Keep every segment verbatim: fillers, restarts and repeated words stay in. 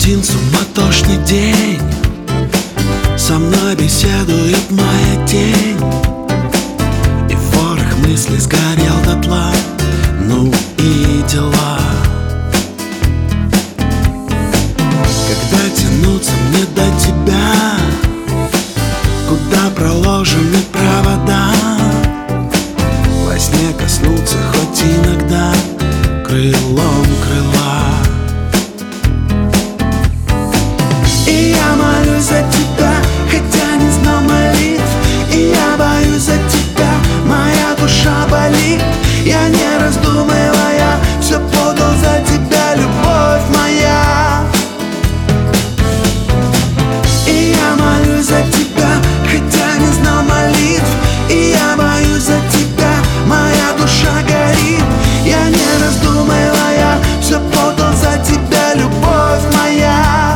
один суматошный день, со мной беседует моя тень, и ворох мыслей сгорел дотла. Ну и дела. Когда тянуться мне до тебя, куда проложены провода, во сне коснуться хоть иногда крылом крыла. И я молюсь за тебя, хотя не знал молитв, и я боюсь за тебя, моя душа болит. Я не раздумывая все подал за тебя, любовь моя. И я молюсь за тебя, хотя не знал молитв, и я боюсь за тебя, моя душа горит. Я не раздумывая все подал за тебя, любовь моя.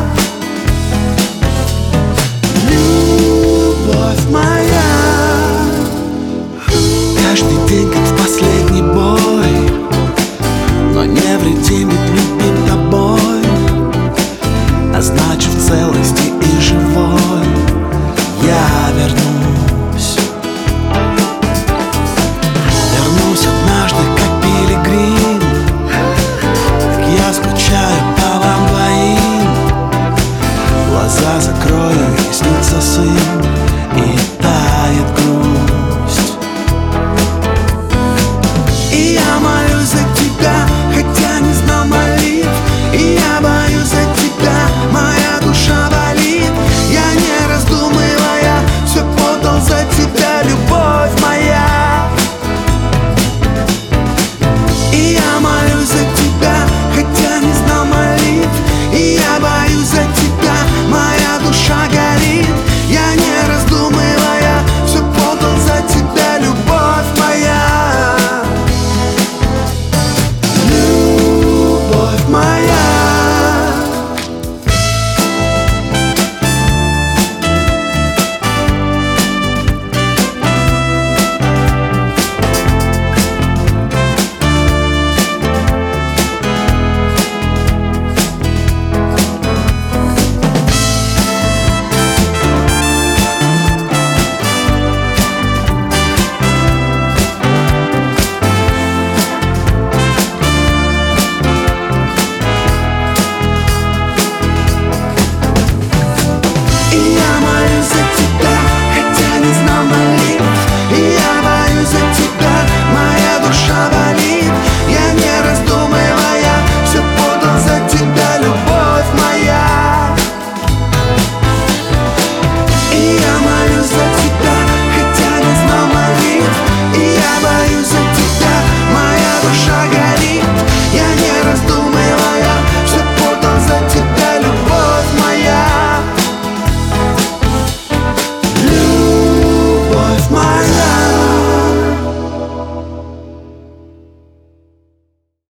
Любовь моя. Каждый день как в последний бой, но невредимый